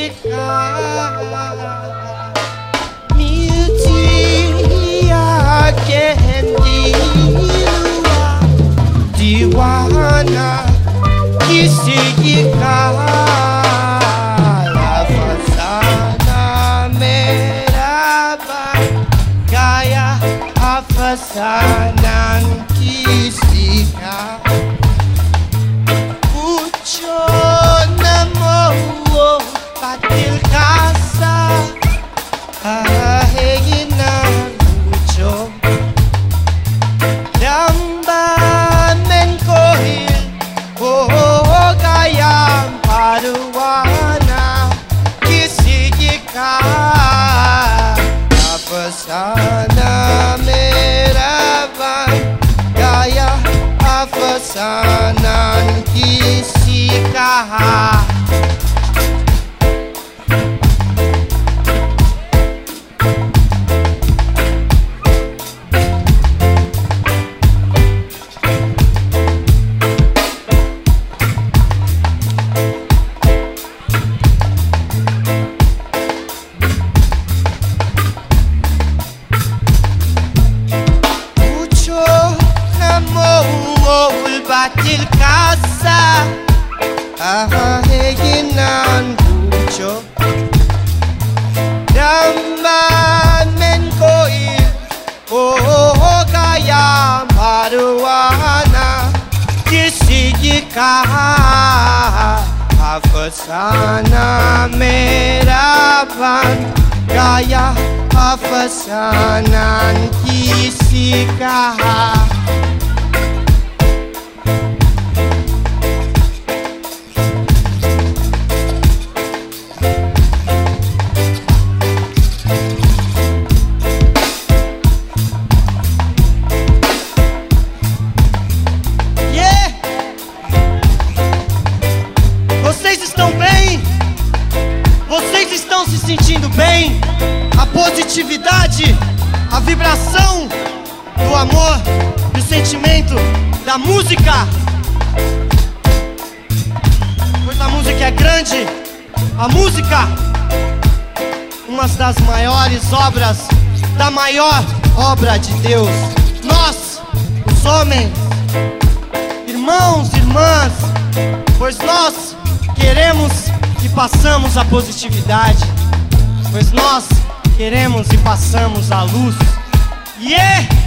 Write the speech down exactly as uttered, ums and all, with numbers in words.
Mil dia kendilua diwana kisigika afasana meraba gaya afasanan kisika ucho namo patil kasa ahegina ucho damba menkohil oh gaya paruana kisigika afasana meravan gaya afasanan kisika. Batil kasa ahaheginan bucho Damba menkoil oh kaya maruana kisigika afasana meravan gaya afasanan kisika. Vocês estão bem? Vocês estão se sentindo bem? A positividade, a vibração do amor, do sentimento, da música. Pois a música é grande. A música, uma das maiores obras, da maior obra de Deus. Nós, os homens, irmãos, irmãs, pois nós queremos e passamos a positividade, pois nós queremos e passamos a luz. Yeah!